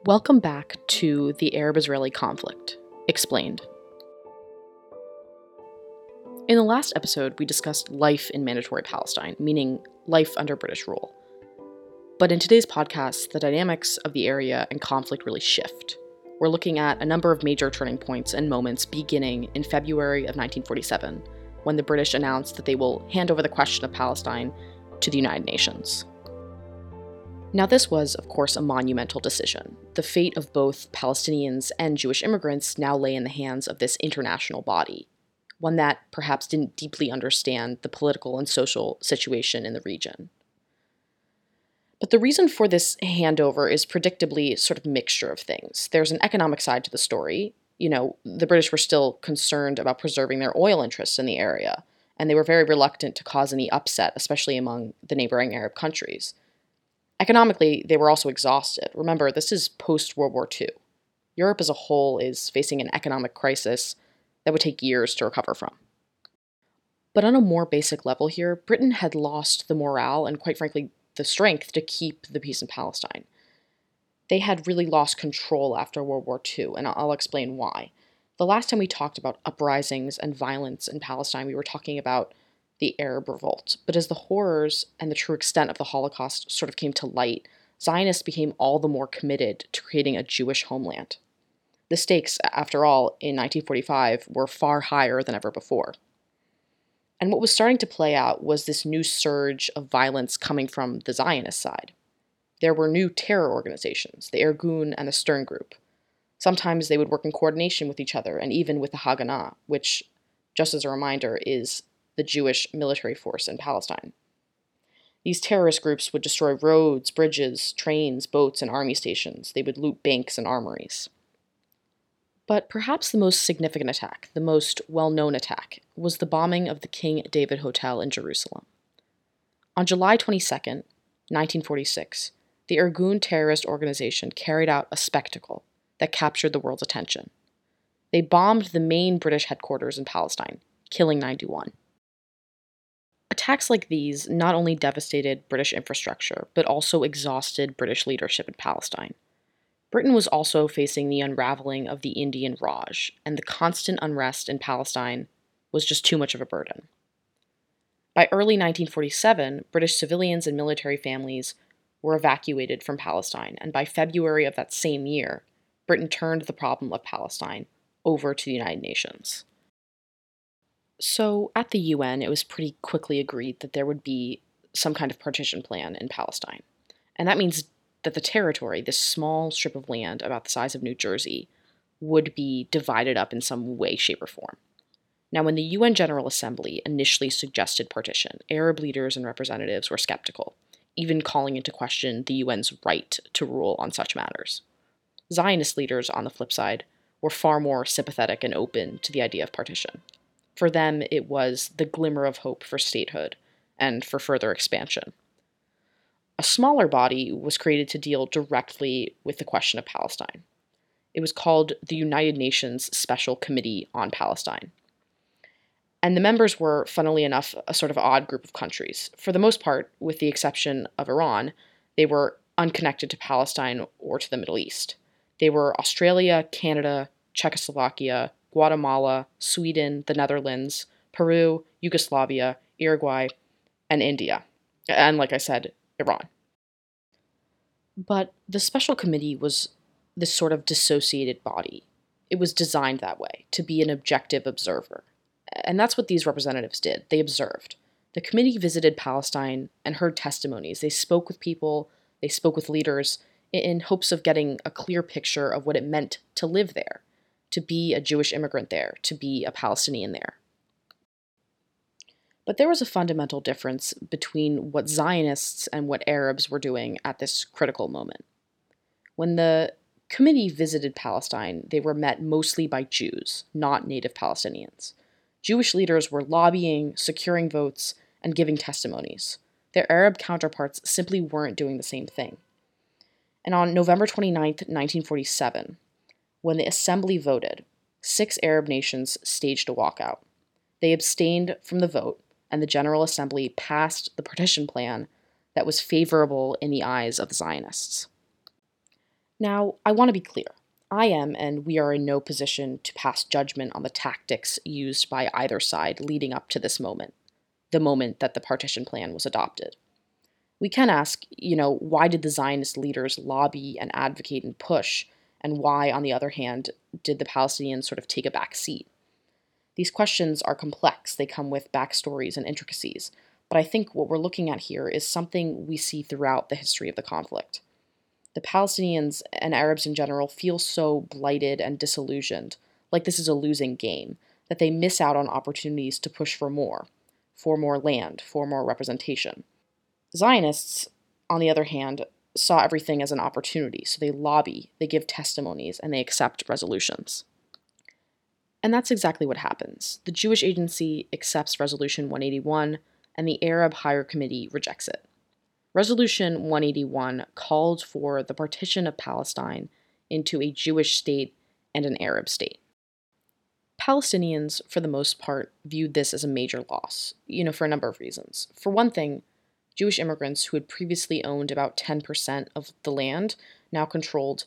Welcome back to the Arab-Israeli conflict, explained. In the last episode, we discussed life in Mandatory Palestine, meaning life under British rule. But in today's podcast, the dynamics of the area and conflict really shift. We're looking at a number of major turning points and moments beginning in February of 1947, when the British announced that they will hand over the question of Palestine to the United Nations. Now, this was, of course, a monumental decision. The fate of both Palestinians and Jewish immigrants now lay in the hands of this international body, one that perhaps didn't deeply understand the political and social situation in the region. But the reason for this handover is predictably sort of a mixture of things. There's an economic side to the story. The British were still concerned about preserving their oil interests in the area, and they were very reluctant to cause any upset, especially among the neighboring Arab countries. Economically, they were also exhausted. Remember, this is post-World War II. Europe as a whole is facing an economic crisis that would take years to recover from. But on a more basic level here, Britain had lost the morale and, quite frankly, the strength to keep the peace in Palestine. They had really lost control after World War II, and I'll explain why. The last time we talked about uprisings and violence in Palestine, we were talking about the Arab Revolt. But as the horrors and the true extent of the Holocaust sort of came to light, Zionists became all the more committed to creating a Jewish homeland. The stakes, after all, in 1945 were far higher than ever before. And what was starting to play out was this new surge of violence coming from the Zionist side. There were new terror organizations, the Irgun and the Stern Group. Sometimes they would work in coordination with each other and even with the Haganah, which, just as a reminder, is the Jewish military force in Palestine. These terrorist groups would destroy roads, bridges, trains, boats, and army stations. They would loot banks and armories. But perhaps the most significant attack, the most well-known attack, was the bombing of the King David Hotel in Jerusalem. On July 22nd, 1946, the Irgun terrorist organization carried out a spectacle that captured the world's attention. They bombed the main British headquarters in Palestine, killing 91. Attacks like these not only devastated British infrastructure, but also exhausted British leadership in Palestine. Britain was also facing the unraveling of the Indian Raj, and the constant unrest in Palestine was just too much of a burden. By early 1947, British civilians and military families were evacuated from Palestine, and by February of that same year, Britain turned the problem of Palestine over to the United Nations. So, at the UN, it was pretty quickly agreed that there would be some kind of partition plan in Palestine. And that means that the territory, this small strip of land about the size of New Jersey, would be divided up in some way, shape, or form. Now, when the UN General Assembly initially suggested partition, Arab leaders and representatives were skeptical, even calling into question the UN's right to rule on such matters. Zionist leaders, on the flip side, were far more sympathetic and open to the idea of partition. For them, it was the glimmer of hope for statehood and for further expansion. A smaller body was created to deal directly with the question of Palestine. It was called the United Nations Special Committee on Palestine. And the members were, funnily enough, a sort of odd group of countries. For the most part, with the exception of Iran, they were unconnected to Palestine or to the Middle East. They were Australia, Canada, Czechoslovakia, Guatemala, Sweden, the Netherlands, Peru, Yugoslavia, Uruguay, and India. And like I said, Iran. But the special committee was this sort of dissociated body. It was designed that way, to be an objective observer. And that's what these representatives did. They observed. The committee visited Palestine and heard testimonies. They spoke with people, they spoke with leaders in hopes of getting a clear picture of what it meant to live there, to be a Jewish immigrant there, to be a Palestinian there. But there was a fundamental difference between what Zionists and what Arabs were doing at this critical moment. When the committee visited Palestine, they were met mostly by Jews, not native Palestinians. Jewish leaders were lobbying, securing votes, and giving testimonies. Their Arab counterparts simply weren't doing the same thing. And on November 29th, 1947, when the assembly voted, 6 Arab nations staged a walkout. They abstained from the vote, and the General Assembly passed the partition plan that was favorable in the eyes of the Zionists. Now, I want to be clear. I am, and we are in no position to pass judgment on the tactics used by either side leading up to this moment, the moment that the partition plan was adopted. We can ask, why did the Zionist leaders lobby and advocate and push, and why, on the other hand, did the Palestinians sort of take a back seat? These questions are complex, they come with backstories and intricacies, but I think what we're looking at here is something we see throughout the history of the conflict. The Palestinians and Arabs in general feel so blighted and disillusioned, like this is a losing game, that they miss out on opportunities to push for more land, for more representation. Zionists, on the other hand, saw everything as an opportunity, so they lobby, they give testimonies, and they accept resolutions. And that's exactly what happens. The Jewish Agency accepts Resolution 181, and the Arab Higher Committee rejects it. Resolution 181 called for the partition of Palestine into a Jewish state and an Arab state. Palestinians, for the most part, viewed this as a major loss, for a number of reasons. For one thing, Jewish immigrants who had previously owned about 10% of the land now controlled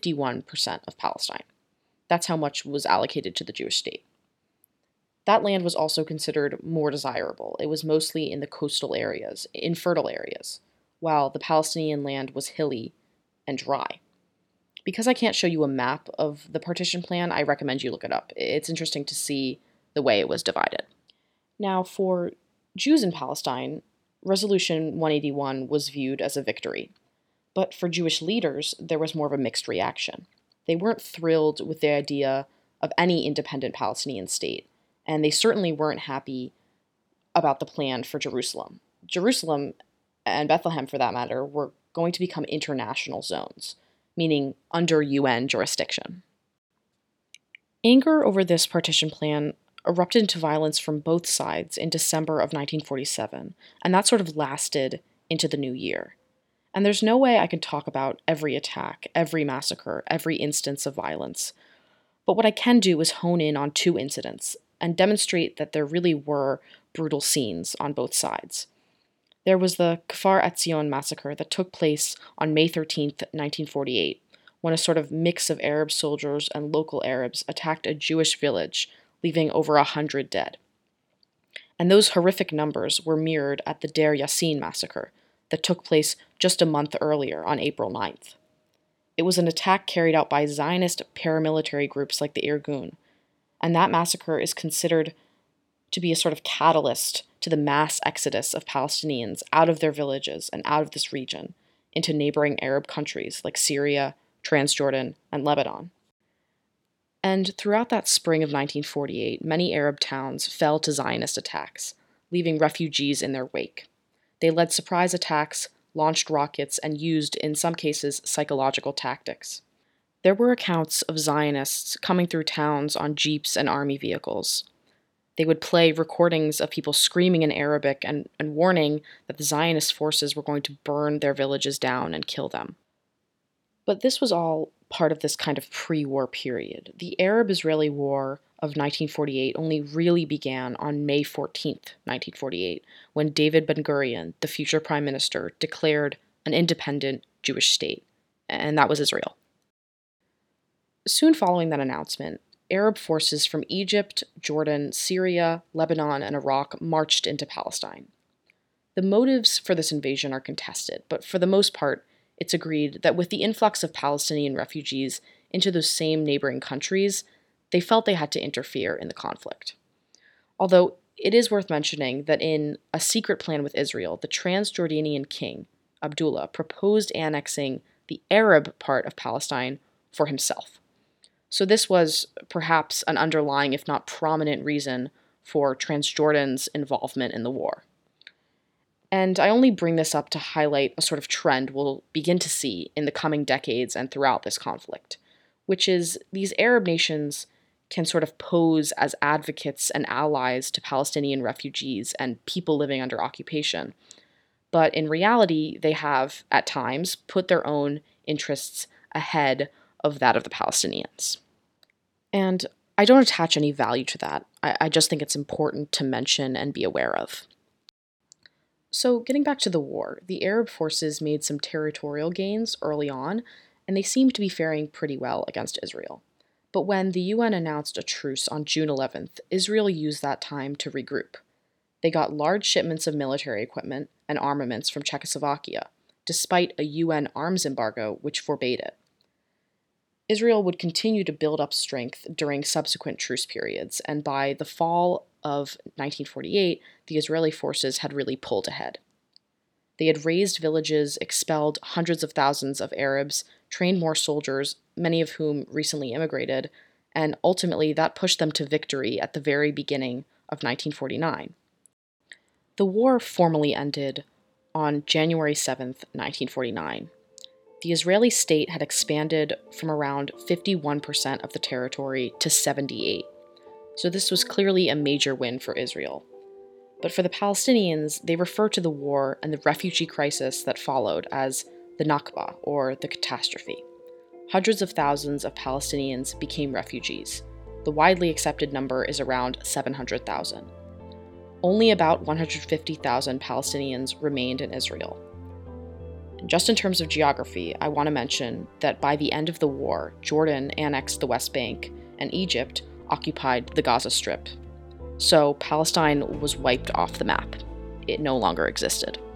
51% of Palestine. That's how much was allocated to the Jewish state. That land was also considered more desirable. It was mostly in the coastal areas, infertile areas, while the Palestinian land was hilly and dry. Because I can't show you a map of the partition plan, I recommend you look it up. It's interesting to see the way it was divided. Now, for Jews in Palestine, Resolution 181 was viewed as a victory. But for Jewish leaders, there was more of a mixed reaction. They weren't thrilled with the idea of any independent Palestinian state, and they certainly weren't happy about the plan for Jerusalem. Jerusalem, and Bethlehem for that matter, were going to become international zones, meaning under UN jurisdiction. Anger over this partition plan erupted into violence from both sides in December of 1947, and that sort of lasted into the new year. And there's no way I can talk about every attack, every massacre, every instance of violence. But what I can do is hone in on two incidents and demonstrate that there really were brutal scenes on both sides. There was the Kfar Etzion massacre that took place on May 13th, 1948, when a sort of mix of Arab soldiers and local Arabs attacked a Jewish village, leaving over 100 dead. And those horrific numbers were mirrored at the Deir Yassin massacre that took place just a month earlier on April 9th. It was an attack carried out by Zionist paramilitary groups like the Irgun, and that massacre is considered to be a sort of catalyst to the mass exodus of Palestinians out of their villages and out of this region into neighboring Arab countries like Syria, Transjordan, and Lebanon. And throughout that spring of 1948, many Arab towns fell to Zionist attacks, leaving refugees in their wake. They led surprise attacks, launched rockets, and used, in some cases, psychological tactics. There were accounts of Zionists coming through towns on jeeps and army vehicles. They would play recordings of people screaming in Arabic and warning that the Zionist forces were going to burn their villages down and kill them. But this was all part of this kind of pre-war period. The Arab-Israeli War of 1948 only really began on May 14th, 1948, when David Ben-Gurion, the future prime minister, declared an independent Jewish state, and that was Israel. Soon following that announcement, Arab forces from Egypt, Jordan, Syria, Lebanon, and Iraq marched into Palestine. The motives for this invasion are contested, but for the most part, it's agreed that with the influx of Palestinian refugees into those same neighboring countries, they felt they had to interfere in the conflict. Although it is worth mentioning that in a secret plan with Israel, the Transjordanian king, Abdullah, proposed annexing the Arab part of Palestine for himself. So this was perhaps an underlying, if not prominent, reason for Transjordan's involvement in the war. And I only bring this up to highlight a sort of trend we'll begin to see in the coming decades and throughout this conflict, which is these Arab nations can sort of pose as advocates and allies to Palestinian refugees and people living under occupation. But in reality, they have, at times, put their own interests ahead of that of the Palestinians. And I don't attach any value to that. I just think it's important to mention and be aware of. So getting back to the war, the Arab forces made some territorial gains early on, and they seemed to be faring pretty well against Israel. But when the UN announced a truce on June 11th, Israel used that time to regroup. They got large shipments of military equipment and armaments from Czechoslovakia, despite a UN arms embargo which forbade it. Israel would continue to build up strength during subsequent truce periods, and by the fall of 1948, the Israeli forces had really pulled ahead. They had razed villages, expelled hundreds of thousands of Arabs, trained more soldiers, many of whom recently immigrated, and ultimately that pushed them to victory at the very beginning of 1949. The war formally ended on January 7th, 1949. The Israeli state had expanded from around 51% of the territory to 78%, so this was clearly a major win for Israel. But for the Palestinians, they refer to the war and the refugee crisis that followed as the Nakba, or the catastrophe. Hundreds of thousands of Palestinians became refugees. The widely accepted number is around 700,000. Only about 150,000 Palestinians remained in Israel. Just in terms of geography, I want to mention that by the end of the war, Jordan annexed the West Bank and Egypt occupied the Gaza Strip. So Palestine was wiped off the map. It no longer existed.